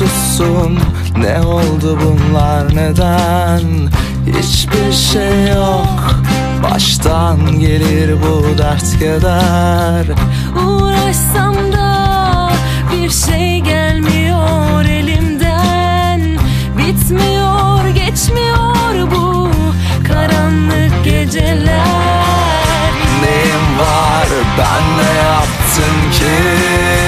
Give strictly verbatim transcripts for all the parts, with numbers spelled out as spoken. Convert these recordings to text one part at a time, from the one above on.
mutsuzsun. Ne oldu bunlar, neden? Hiçbir şey yok, baştan gelir bu dert keder. Uğraşsam da bir şey gelmiyor elimden. Bitmiyor, geçmiyor bu karanlık geceler. Neyim var, ben ne yaptım ki?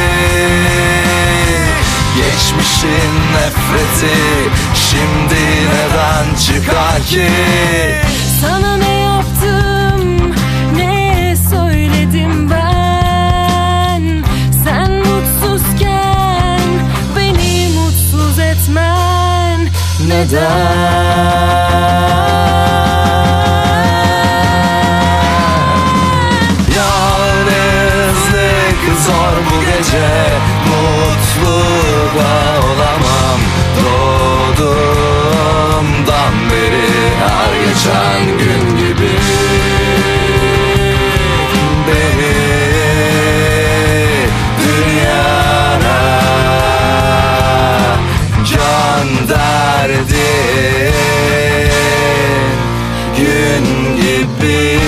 Geçmişin nefreti şimdi neden çıkar ki? Sana ne yaptım, ne söyledim ben? Sen mutsuzken beni mutsuz etmen neden? Yalnızlık zor bu gece, mutlu da olamam. Doğduğumdan beri her geçen gün gibi beni dünyana can derdin gün gibi.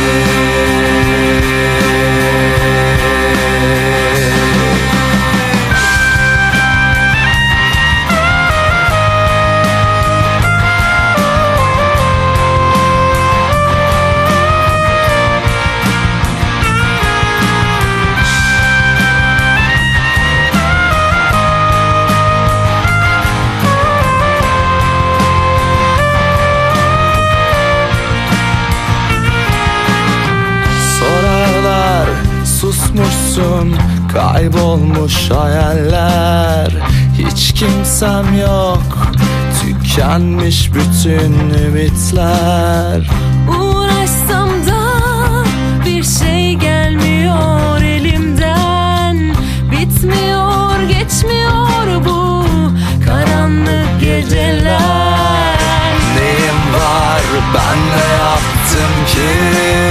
Susmuşsun, kaybolmuş hayaller. Hiç kimsem yok, tükenmiş bütün ümitler. Uğraşsam da bir şey gelmiyor elimden. Bitmiyor, geçmiyor bu karanlık geceler. Neyim var, ben ne yaptım ki?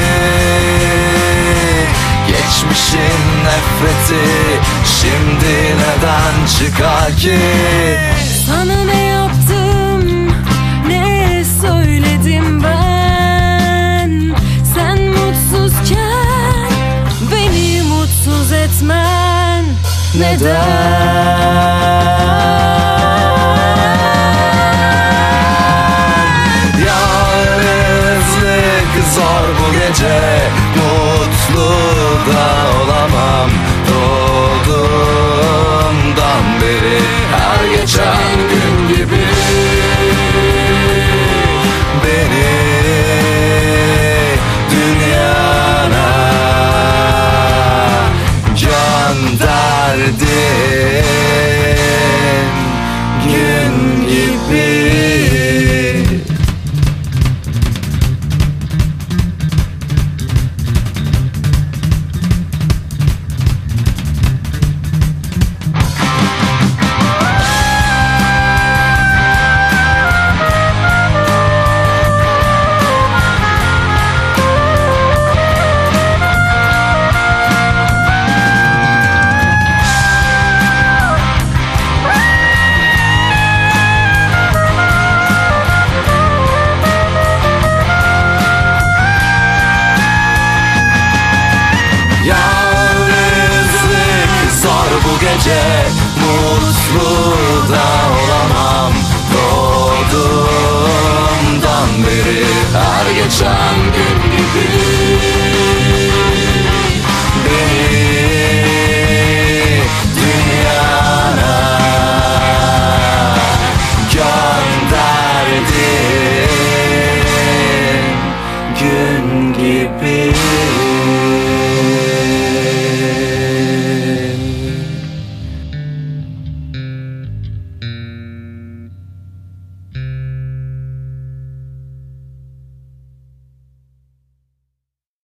Geçmişin nefreti şimdi neden çıkar ki? Sana ne yaptım, ne söyledim ben? Sen mutsuzken beni mutsuz etmen neden? Yalnızlık zor bu gece, mutlu da olamam. Doğduğumdan beri her geçen gün gibi beni dünyana can derdin gün gibi. Mutlu da olamam. Doğduğumdan beri her geçen